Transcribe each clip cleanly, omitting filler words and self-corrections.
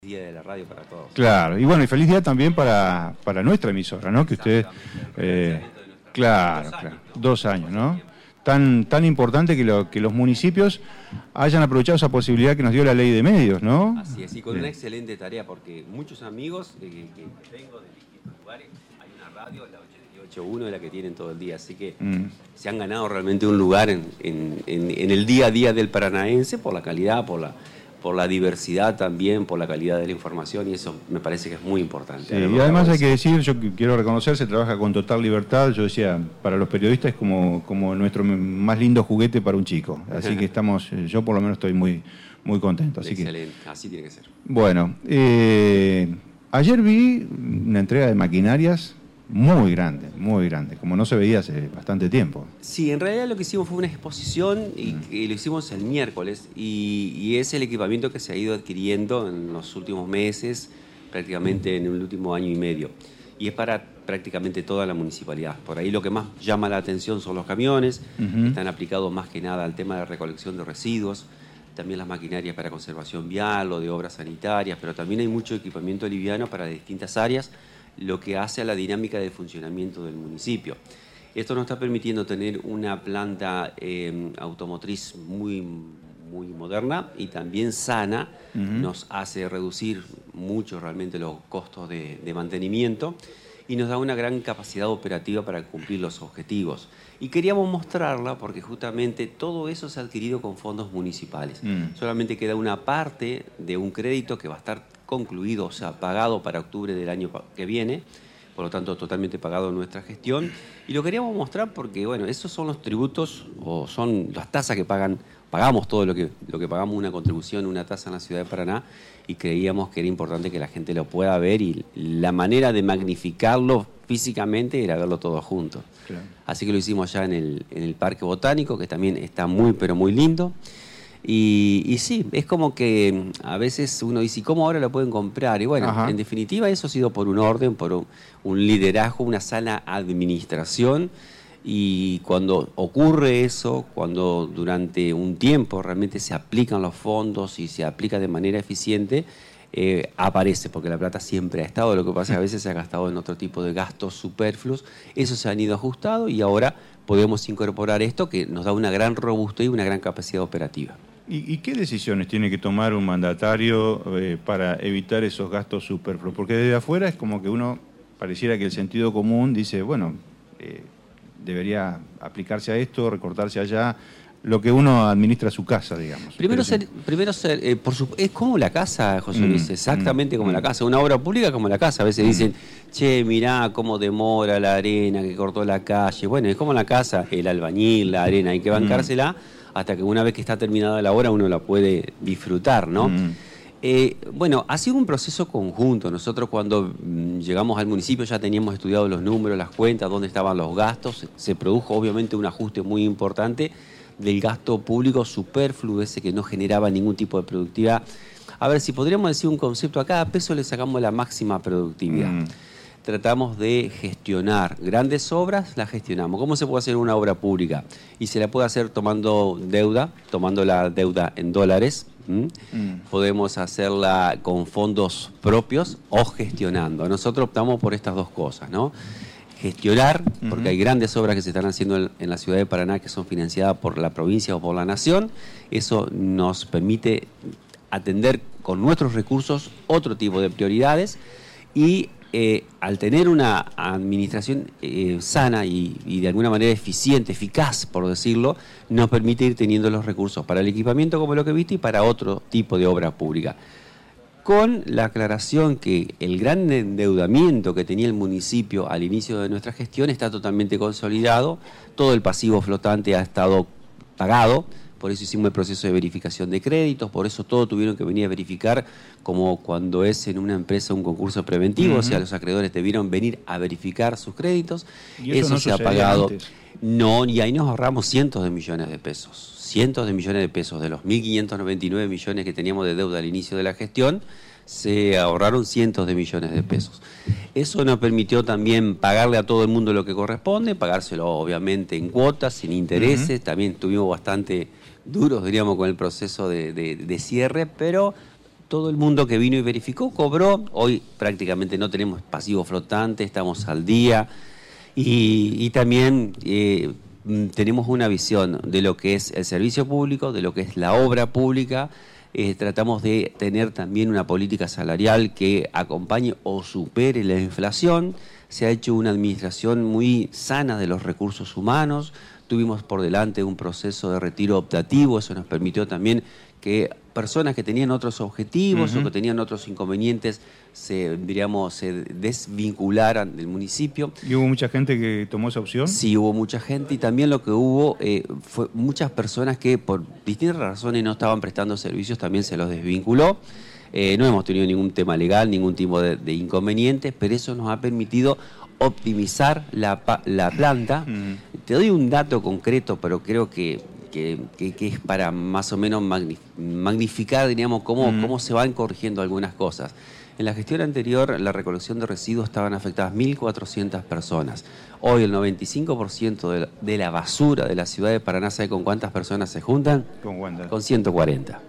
Día de la radio para todos. Claro, y bueno, y feliz día también para nuestra emisora, ¿no? Que usted, claro, 2 años, ¿no? Tan importante que los municipios hayan aprovechado esa posibilidad que nos dio la ley de medios, ¿no? Así es, y con una excelente tarea, porque muchos amigos que tengo de distintos lugares, hay una radio, la 88.1, de la que tienen todo el día, así que se han ganado realmente un lugar en el día a día del paranaense por la calidad, por la diversidad también, por la calidad de la información, y eso me parece que es muy importante. Sí, y además hay que decir, yo quiero reconocer, se trabaja con total libertad. Yo decía, para los periodistas es como nuestro más lindo juguete para un chico. Así que yo por lo menos estoy muy contento. Así excelente, así tiene que ser. Bueno, ayer vi una entrega de maquinarias muy grande, como no se veía hace bastante tiempo. Sí, en realidad lo que hicimos fue una exposición y lo hicimos el miércoles y es el equipamiento que se ha ido adquiriendo en los últimos meses, prácticamente en el último año y medio. Y es para prácticamente toda la municipalidad. Por ahí lo que más llama la atención son los camiones, están aplicados más que nada al tema de recolección de residuos, también las maquinarias para conservación vial o de obras sanitarias, pero también hay mucho equipamiento liviano para distintas áreas, lo que hace a la dinámica de funcionamiento del municipio. Esto nos está permitiendo tener una planta automotriz muy moderna y también sana, nos hace reducir mucho realmente los costos de mantenimiento y nos da una gran capacidad operativa para cumplir los objetivos. Y queríamos mostrarla porque justamente todo eso se ha adquirido con fondos municipales. Solamente queda una parte de un crédito que va a estar concluido, o sea, pagado para octubre del año que viene, por lo tanto totalmente pagado en nuestra gestión. Y lo queríamos mostrar porque, bueno, esos son los tributos o son las tasas que pagamos todo lo que pagamos, una contribución, una tasa en la ciudad de Paraná, y creíamos que era importante que la gente lo pueda ver y la manera de magnificarlo físicamente era verlo todo junto. Claro. Así que lo hicimos allá en el Parque Botánico, que también está pero muy lindo. Y sí, es como que a veces uno dice, ¿cómo ahora lo pueden comprar? Y bueno, en definitiva eso ha sido por un orden, por un liderazgo, una sana administración. Y cuando ocurre eso, cuando durante un tiempo realmente se aplican los fondos y se aplica de manera eficiente, aparece, porque la plata siempre ha estado. Lo que pasa es que a veces se ha gastado en otro tipo de gastos superfluos. Eso se han ido ajustando y ahora podemos incorporar esto que nos da una gran robustez y una gran capacidad operativa. ¿Y qué decisiones tiene que tomar un mandatario para evitar esos gastos superfluos? Porque desde afuera es como que uno pareciera que el sentido común dice, bueno, debería aplicarse a esto, recortarse allá, lo que uno administra su casa, digamos. Es como la casa, José Luis, exactamente como la casa. Una obra pública como la casa. A veces dicen, che, mirá cómo demora la arena, que cortó la calle. Bueno, es como la casa, el albañil, la arena, hay que bancársela hasta que una vez que está terminada la obra uno la puede disfrutar, ¿no? Bueno, ha sido un proceso conjunto. Nosotros cuando llegamos al municipio ya teníamos estudiado los números, las cuentas, dónde estaban los gastos. Se produjo obviamente un ajuste muy importante del gasto público superfluo, ese que no generaba ningún tipo de productividad. A ver, si podríamos decir un concepto, a cada peso le sacamos la máxima productividad. Tratamos de gestionar grandes obras, las gestionamos. ¿Cómo se puede hacer una obra pública? Y se la puede hacer tomando la deuda en dólares. Podemos hacerla con fondos propios o gestionando. Nosotros optamos por estas dos cosas, ¿no? Gestionar, porque hay grandes obras que se están haciendo en la ciudad de Paraná que son financiadas por la provincia o por la nación. Eso nos permite atender con nuestros recursos otro tipo de prioridades y al tener una administración sana y de alguna manera eficiente, eficaz, por decirlo, nos permite ir teniendo los recursos para el equipamiento como lo que viste y para otro tipo de obra pública. Con la aclaración que el gran endeudamiento que tenía el municipio al inicio de nuestra gestión está totalmente consolidado, todo el pasivo flotante ha estado pagado, por eso hicimos el proceso de verificación de créditos, por eso todos tuvieron que venir a verificar, como cuando es en una empresa un concurso preventivo, o sea, los acreedores debieron venir a verificar sus créditos, ¿Y eso no se ha pagado. Antes? No, y ahí nos ahorramos cientos de millones de pesos. Cientos de millones de pesos. De los 1.599 millones que teníamos de deuda al inicio de la gestión, se ahorraron cientos de millones de pesos. Eso nos permitió también pagarle a todo el mundo lo que corresponde, pagárselo obviamente en cuotas, sin intereses. También estuvimos bastante duros, diríamos, con el proceso de cierre, pero todo el mundo que vino y verificó cobró. Hoy prácticamente no tenemos pasivo flotante, estamos al día. Y también tenemos una visión de lo que es el servicio público, de lo que es la obra pública. Tratamos de tener también una política salarial que acompañe o supere la inflación. Se ha hecho una administración muy sana de los recursos humanos. Tuvimos por delante un proceso de retiro optativo, eso nos permitió también que personas que tenían otros objetivos o que tenían otros inconvenientes se desvincularan del municipio. ¿Y hubo mucha gente que tomó esa opción? Sí, hubo mucha gente y también lo que hubo fue muchas personas que por distintas razones no estaban prestando servicios, también se los desvinculó. No hemos tenido ningún tema legal, ningún tipo de inconvenientes, pero eso nos ha permitido optimizar la planta. Te doy un dato concreto, pero creo que es para más o menos magnificar, diríamos, cómo se van corrigiendo algunas cosas. En la gestión anterior, la recolección de residuos estaban afectadas 1.400 personas. Hoy el 95% de la basura de la ciudad de Paraná, ¿sabe con cuántas personas se juntan? ¿Con cuántas? Con 140.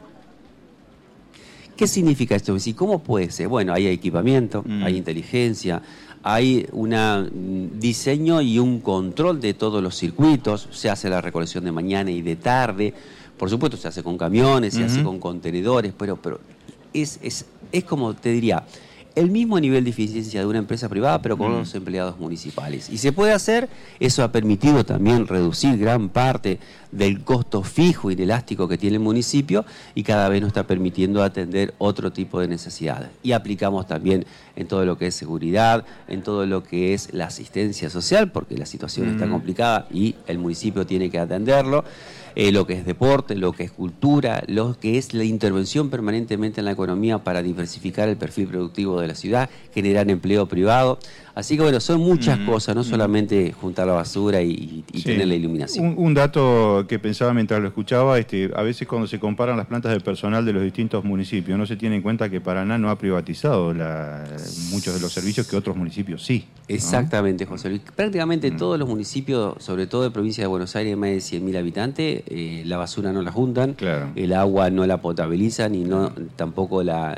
¿Qué significa esto? ¿Cómo puede ser? Bueno, hay equipamiento, hay inteligencia, hay un diseño y un control de todos los circuitos. Se hace la recolección de mañana y de tarde. Por supuesto, se hace con camiones, se hace con contenedores, pero es como te diría, el mismo nivel de eficiencia de una empresa privada, pero con los empleados municipales. Y se puede hacer, eso ha permitido también reducir gran parte del costo fijo y inelástico que tiene el municipio y cada vez nos está permitiendo atender otro tipo de necesidades. Y aplicamos también en todo lo que es seguridad, en todo lo que es la asistencia social, porque la situación está complicada y el municipio tiene que atenderlo. Lo que es deporte, lo que es cultura, lo que es la intervención permanentemente en la economía para diversificar el perfil productivo de la ciudad, generar empleo privado. Así que bueno, son muchas cosas, no solamente juntar la basura y tener la iluminación. Un dato que pensaba mientras lo escuchaba, a veces cuando se comparan las plantas de personal de los distintos municipios, no se tiene en cuenta que Paraná no ha privatizado muchos de los servicios que otros municipios sí, ¿no? Exactamente, José Luis. Prácticamente todos los municipios, sobre todo de provincia de Buenos Aires, de más de 100.000 habitantes, la basura no la juntan, el agua no la potabilizan y tampoco la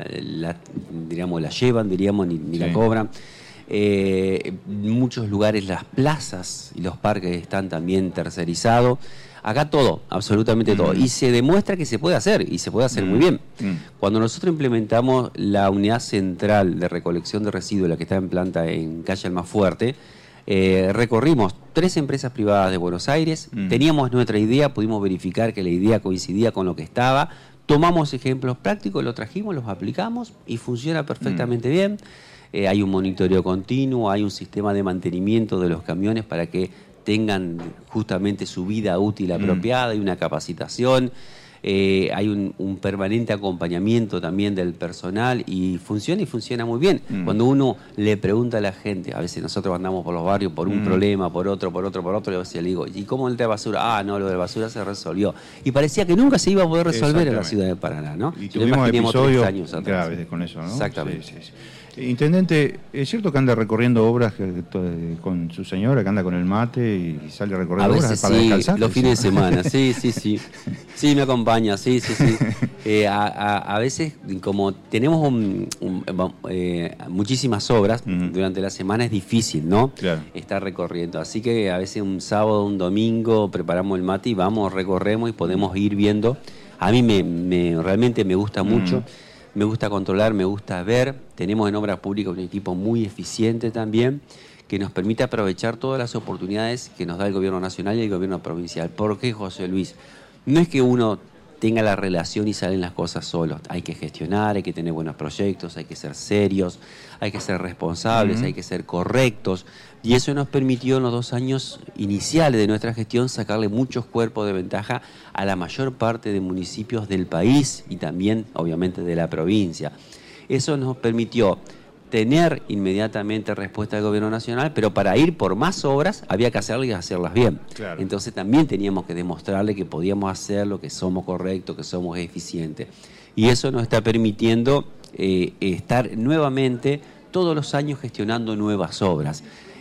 llevan, diríamos, ni la cobran. En muchos lugares las plazas y los parques están también tercerizados. Acá todo, absolutamente todo. Y se demuestra que se puede hacer, y se puede hacer muy bien. Cuando nosotros implementamos la unidad central de recolección de residuos, la que está en planta en Calle Almafuerte, recorrimos 3 empresas privadas de Buenos Aires, teníamos nuestra idea, pudimos verificar que la idea coincidía con lo que estaba, tomamos ejemplos prácticos, los trajimos, los aplicamos y funciona perfectamente bien. Hay un monitoreo continuo, hay un sistema de mantenimiento de los camiones para que tengan justamente su vida útil apropiada, hay una capacitación, hay un permanente acompañamiento también del personal y funciona muy bien. Cuando uno le pregunta a la gente, a veces nosotros andamos por los barrios por un problema, por otro, y a veces le digo, ¿y cómo el de basura? Ah, no, lo de basura se resolvió. Y parecía que nunca se iba a poder resolver en la ciudad de Paraná, ¿no? Y tuvimos episodios graves con eso, ¿no? Exactamente. Sí. Intendente, ¿es cierto que anda recorriendo obras con su señora, que anda con el mate y sale recorriendo obras para descansar? Los fines de semana, sí. Sí, me acompaña, sí. A veces, como tenemos muchísimas obras, durante la semana es difícil, ¿no? Claro. Estar recorriendo. Así que a veces un sábado, un domingo, preparamos el mate y vamos, recorremos y podemos ir viendo. A mí realmente me gusta mucho. Me gusta controlar, me gusta ver. Tenemos en Obras Públicas un equipo muy eficiente también, que nos permite aprovechar todas las oportunidades que nos da el gobierno nacional y el gobierno provincial. ¿Por qué, José Luis? No es que uno tenga la relación y salen las cosas solos. Hay que gestionar, hay que tener buenos proyectos, hay que ser serios, hay que ser responsables, hay que ser correctos. Y eso nos permitió en los 2 años iniciales de nuestra gestión sacarle muchos cuerpos de ventaja a la mayor parte de municipios del país y también, obviamente, de la provincia. Eso nos permitió tener inmediatamente respuesta del gobierno nacional, pero para ir por más obras había que hacerlas y hacerlas bien. Claro. Entonces también teníamos que demostrarle que podíamos hacerlo, que somos correctos, que somos eficientes. Y eso nos está permitiendo estar nuevamente todos los años gestionando nuevas obras.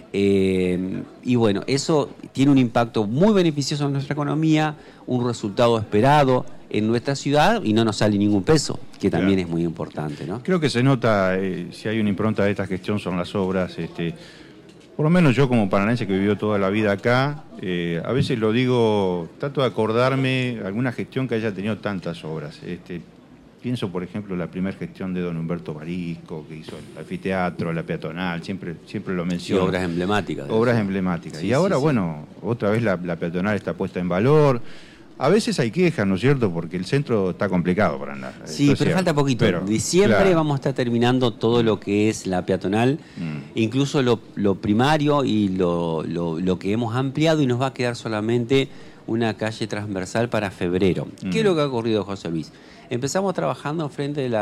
Y bueno, eso tiene un impacto muy beneficioso en nuestra economía, un resultado esperado en nuestra ciudad y no nos sale ningún peso, que también Claro. es muy importante, ¿no? Creo que se nota, si hay una impronta de esta gestión, son las obras. Por lo menos yo como paranaense que vivió toda la vida acá, a veces lo digo, trato de acordarme alguna gestión que haya tenido tantas obras. Pienso, por ejemplo, la primera gestión de don Humberto Barisco, que hizo el anfiteatro, la peatonal, siempre lo Sí, menciono. obras emblemáticas. Obras emblemáticas. Sí, Y ahora, sí, sí. bueno, otra vez la peatonal está puesta en valor. A veces hay quejas, ¿no es cierto? Porque el centro está complicado para andar. Sí, Eso es pero cierto. falta poquito. Pero, Diciembre claro. vamos a estar terminando todo lo que es la peatonal, incluso lo primario y lo que hemos ampliado, y nos va a quedar solamente una calle transversal para febrero. ¿Qué es lo que ha ocurrido, José Luis? Empezamos trabajando frente de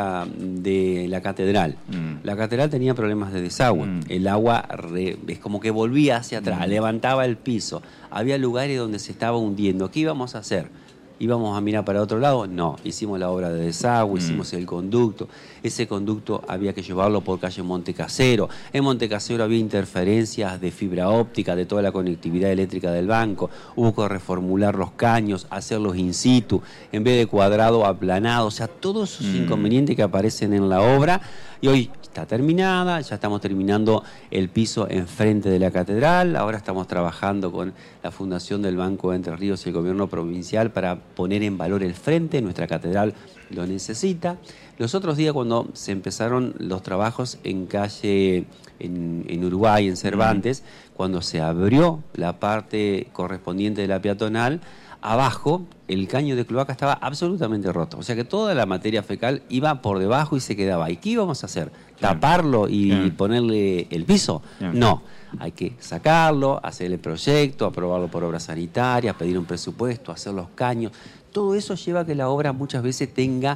la catedral. La catedral tenía problemas de desagüe. El agua es como que volvía hacia atrás, levantaba el piso. Había lugares donde se estaba hundiendo. ¿Qué íbamos a hacer? ¿Íbamos a mirar para otro lado? No, hicimos la obra de desagüe, hicimos el conducto. Ese conducto había que llevarlo por calle Montecasero. En Montecasero había interferencias de fibra óptica, de toda la conectividad eléctrica del banco. Hubo que reformular los caños, hacerlos in situ, en vez de cuadrado, aplanado. O sea, todos esos inconvenientes que aparecen en la obra. Y hoy está terminada, ya estamos terminando el piso enfrente de la catedral. Ahora estamos trabajando con la Fundación del Banco de Entre Ríos y el Gobierno Provincial para poner en valor el frente. Nuestra catedral lo necesita. Los otros días, cuando se empezaron los trabajos en calle, en Uruguay, en Cervantes, cuando se abrió la parte correspondiente de la peatonal, abajo el caño de cloaca estaba absolutamente roto. O sea que toda la materia fecal iba por debajo y se quedaba ahí. ¿Qué íbamos a hacer? ¿Taparlo y ponerle el piso? No. Hay que sacarlo, hacer el proyecto, aprobarlo por obras sanitarias, pedir un presupuesto, hacer los caños. Todo eso lleva a que la obra muchas veces tenga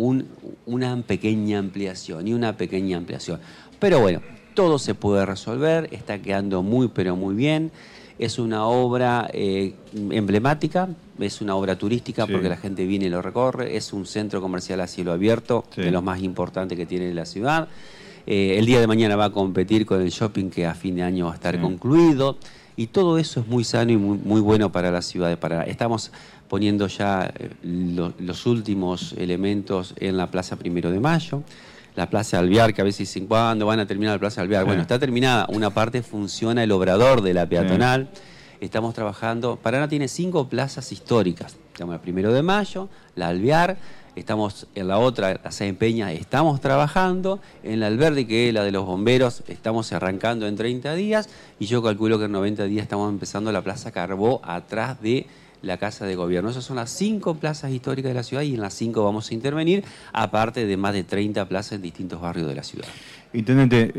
una pequeña ampliación y una pequeña ampliación. Pero bueno, todo se puede resolver, está quedando muy pero muy bien. Es una obra emblemática, es una obra turística porque la gente viene y lo recorre, es un centro comercial a cielo abierto, de los más importantes que tiene la ciudad. El día de mañana va a competir con el shopping que a fin de año va a estar concluido, y todo eso es muy sano y muy bueno para la ciudad de Paraná. Estamos poniendo ya los últimos elementos en la Plaza 1 de Mayo. La Plaza Alvear, que a veces dicen, ¿cuándo van a terminar la Plaza Alvear? Bueno, está terminada. Una parte funciona el obrador de la peatonal. Estamos trabajando. Paraná tiene 5 plazas históricas. Estamos la 1 de Mayo, la Alvear, estamos en la otra, la Sáenz Peña, estamos trabajando. En la Alberdi, que es la de los bomberos, estamos arrancando en 30 días. Y yo calculo que en 90 días estamos empezando la Plaza Carbó, atrás de la Casa de Gobierno. Esas son las 5 plazas históricas de la ciudad, y en las 5 vamos a intervenir, aparte de más de 30 plazas en distintos barrios de la ciudad. Intendente,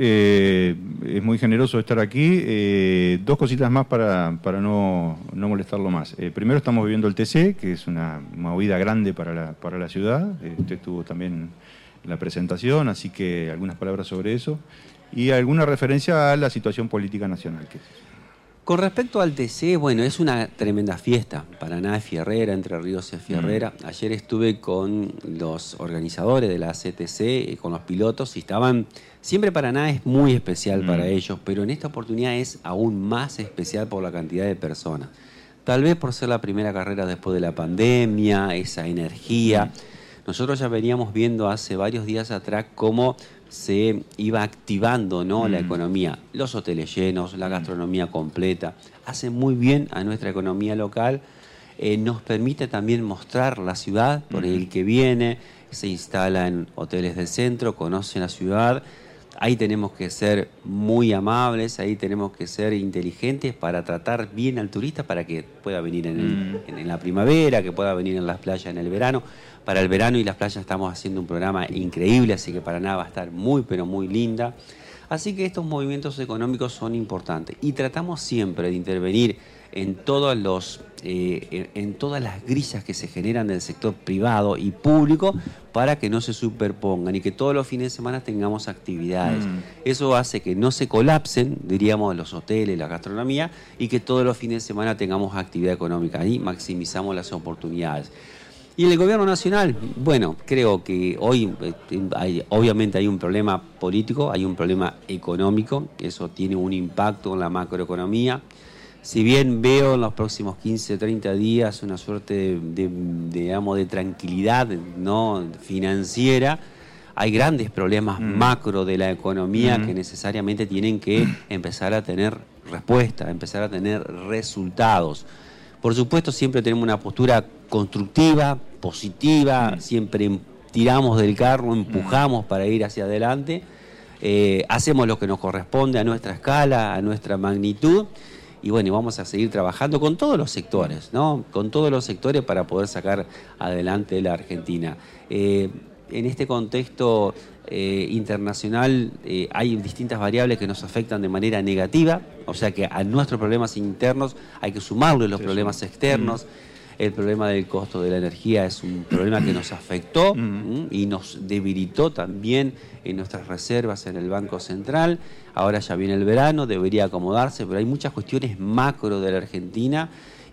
es muy generoso estar aquí. 2 cositas más para no molestarlo más. Primero, estamos viviendo el TC, que es una movida grande para la ciudad. Usted estuvo también en la presentación, así que algunas palabras sobre eso. Y alguna referencia a la situación política nacional. Con respecto al TC, bueno, es una tremenda fiesta. Paraná es fierrera, Entre Ríos es fierrera. Ayer estuve con los organizadores de la CTC, con los pilotos, y estaban... Siempre Paraná es muy especial para ellos, pero en esta oportunidad es aún más especial por la cantidad de personas. Tal vez por ser la primera carrera después de la pandemia, esa energía. Nosotros ya veníamos viendo hace varios días atrás cómo se iba activando, ¿no?, la economía. Los hoteles llenos, la gastronomía completa. Hace muy bien a nuestra economía local. Nos permite también mostrar la ciudad por el que viene. Se instala en hoteles del centro, conoce la ciudad. Ahí tenemos que ser muy amables, ahí tenemos que ser inteligentes para tratar bien al turista, para que pueda venir en la primavera, que pueda venir en las playas en el verano. Para el verano y las playas estamos haciendo un programa increíble, así que Paraná va a estar muy, pero muy linda. Así que estos movimientos económicos son importantes y tratamos siempre de intervenir en todas las grillas que se generan del sector privado y público para que no se superpongan y que todos los fines de semana tengamos actividades. Eso hace que no se colapsen, diríamos, los hoteles, la gastronomía, y que todos los fines de semana tengamos actividad económica. Ahí maximizamos las oportunidades. Y en el gobierno nacional, bueno, creo que hoy obviamente hay un problema político, hay un problema económico, eso tiene un impacto en la macroeconomía. si bien veo en los próximos 15 o 30 días una suerte digamos, de tranquilidad, ¿no?, financiera, hay grandes problemas macro de la economía que necesariamente tienen que empezar a tener respuesta, empezar a tener resultados. Por supuesto, siempre tenemos una postura constructiva, positiva, siempre tiramos del carro, empujamos para ir hacia adelante, hacemos lo que nos corresponde a nuestra escala, a nuestra magnitud, y bueno, vamos a seguir trabajando con todos los sectores, ¿no? Con todos los sectores para poder sacar adelante la Argentina. En este contexto internacional hay distintas variables que nos afectan de manera negativa, o sea que a nuestros problemas internos hay que sumarle los problemas externos. El problema del costo de la energía es un problema que nos afectó y nos debilitó también en nuestras reservas en el Banco Central. Ahora ya viene el verano, debería acomodarse, pero hay muchas cuestiones macro de la Argentina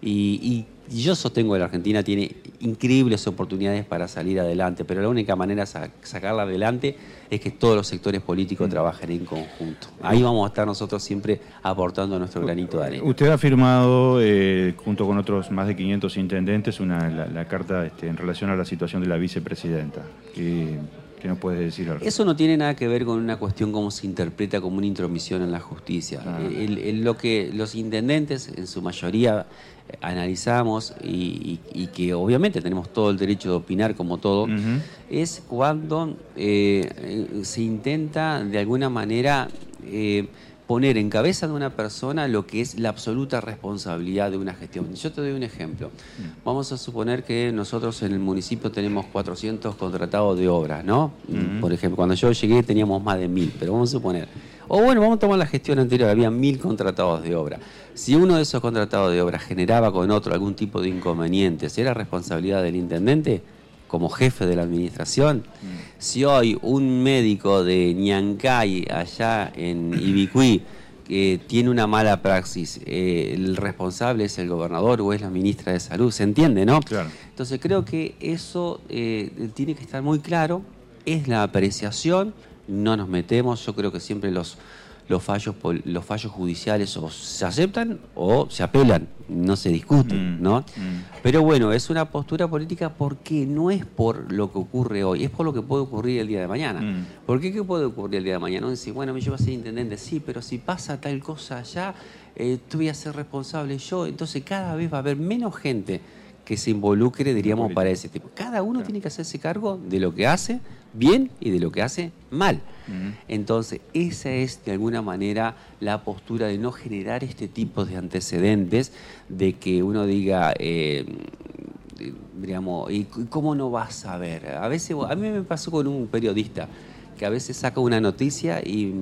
y yo sostengo que la Argentina tiene increíbles oportunidades para salir adelante, pero la única manera de sacarla adelante es que todos los sectores políticos trabajen en conjunto. Ahí vamos a estar nosotros siempre aportando nuestro granito de arena. Usted ha firmado, junto con otros más de 500 intendentes, la carta en relación a la situación de la vicepresidenta. ¿Qué nos puede decir al respecto? Eso no tiene nada que ver con una cuestión como se interpreta como una intromisión en la justicia. Lo que los intendentes, en su mayoría, analizamos y que obviamente tenemos todo el derecho de opinar como todo, es cuando se intenta de alguna manera poner en cabeza de una persona lo que es la absoluta responsabilidad de una gestión. Yo te doy un ejemplo. Vamos a suponer que nosotros en el municipio tenemos 400 contratados de obras, ¿no? Por ejemplo, cuando yo llegué teníamos más de 1000, pero vamos a suponer. O bueno, vamos a tomar la gestión anterior, había 1000 contratados de obra. Si uno de esos contratados de obra generaba con otro algún tipo de inconvenientes, ¿era responsabilidad del intendente como jefe de la administración? Si hoy un médico de Ñancay, allá en Ibicuí, que tiene una mala praxis, el responsable es el gobernador o es la ministra de Salud, ¿se entiende, no? Claro. Entonces creo que eso tiene que estar muy claro, es la apreciación, no nos metemos, yo creo que siempre los fallos judiciales o se aceptan o se apelan, no se discuten, ¿no? Pero bueno, es una postura política porque no es por lo que ocurre hoy, es por lo que puede ocurrir el día de mañana. ¿Por qué qué puede ocurrir el día de mañana? Uno dice, bueno, me llevo a ser intendente, sí, pero si pasa tal cosa allá, tú voy a ser responsable yo, entonces cada vez va a haber menos gente que se involucre, diríamos, para ese tipo. Cada uno tiene que hacerse cargo de lo que hace bien y de lo que hace mal. Entonces, esa es de alguna manera la postura de no generar este tipo de antecedentes, de que uno diga, digamos, ¿y cómo no vas a ver? A veces, a mí me pasó con un periodista que a veces saca una noticia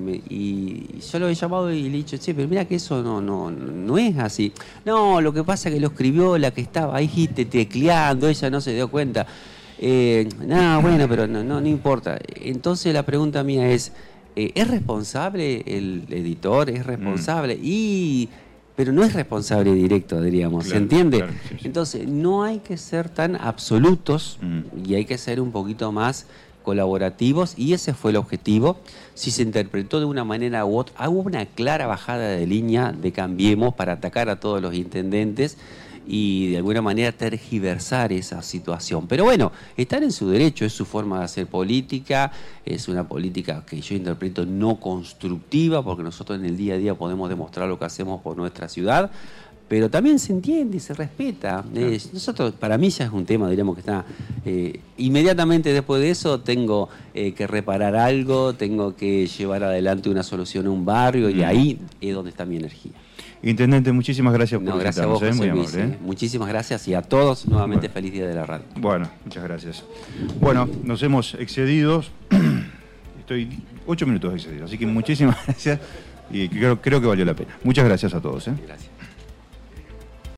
y yo lo he llamado y le he dicho, che, pero mira que eso no es así. No, lo que pasa es que lo escribió la que estaba ahí tecleando, ella no se dio cuenta. No, bueno, pero no importa. Entonces la pregunta mía es responsable el editor? ¿Es responsable? Pero no es responsable directo, diríamos, ¿se entiende? Claro, sí. Entonces no hay que ser tan absolutos y hay que ser un poquito más colaborativos, y ese fue el objetivo. Si se interpretó de una manera u otra, hubo una clara bajada de línea de Cambiemos para atacar a todos los intendentes y de alguna manera tergiversar esa situación. Pero bueno, están en su derecho, es su forma de hacer política, es una política que yo interpreto no constructiva, porque nosotros en el día a día podemos demostrar lo que hacemos por nuestra ciudad, pero también se entiende y se respeta. Nosotros, para mí ya es un tema, diríamos que está inmediatamente después de eso tengo que reparar algo, tengo que llevar adelante una solución a un barrio y ahí es donde está mi energía. Intendente, muchísimas gracias por gracias a vos, José Luis, muchísimas gracias y a todos nuevamente feliz día de la radio. Bueno, muchas gracias. Bueno, nos hemos excedido, estoy 8 minutos excedido, así que muchísimas gracias y creo que valió la pena. Muchas gracias a todos. Gracias.